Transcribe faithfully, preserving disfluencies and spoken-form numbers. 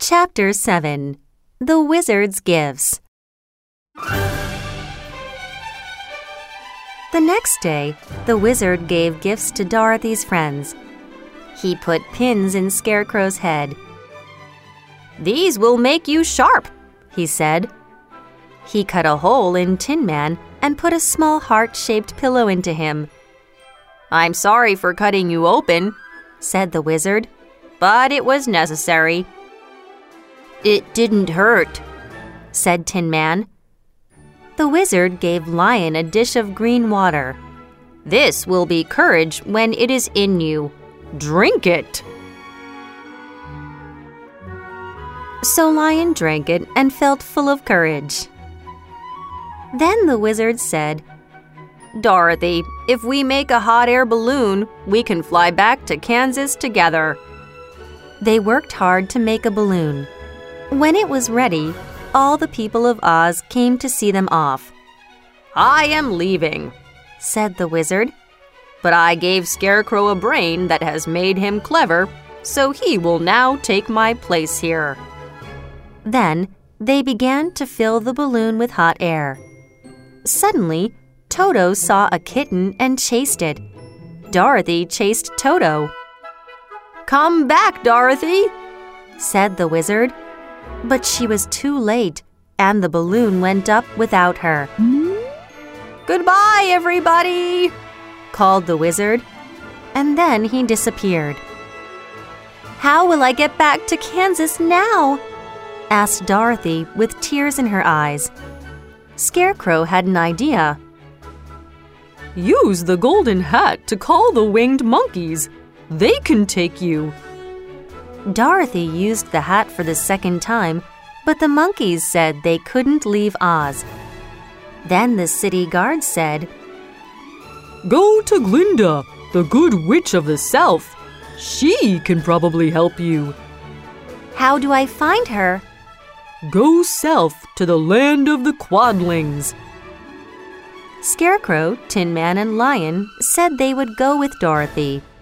Chapter seven. The Wizard's Gifts. The next day, the wizard gave gifts to Dorothy's friends. He put pins in Scarecrow's head. "These will make you sharp," he said. He cut a hole in Tin Man and put a small heart-shaped pillow into him. "I'm sorry for cutting you open," said the wizard, "but it was necessary." "It didn't hurt," said Tin Man. The wizard gave Lion a dish of green water. "This will be courage when it is in you. Drink it." So Lion drank it and felt full of courage. Then the wizard said, "Dorothy, if we make a hot air balloon, we can fly back to Kansas together." They worked hard to make a balloon. When it was ready, all the people of Oz came to see them off. "I am leaving," said the wizard, "but I gave Scarecrow a brain that has made him clever, so he will now take my place here." Then they began to fill the balloon with hot air. Suddenly, Toto saw a kitten and chased it. Dorothy chased Toto. "Come back, Dorothy," said the wizard. But she was too late, and the balloon went up without her. "Goodbye, everybody," called the wizard, and then he disappeared. "How will I get back to Kansas now?" asked Dorothy with tears in her eyes. Scarecrow had an idea. "Use the golden hat to call the winged monkeys. They can take you." Dorothy used the hat for the second time, but the monkeys said they couldn't leave Oz. Then the city guard said, "Go to Glinda, the good witch of the South. She can probably help you." "How do I find her?" "Go south to the land of the Quadlings." Scarecrow, Tin Man, and Lion said they would go with Dorothy.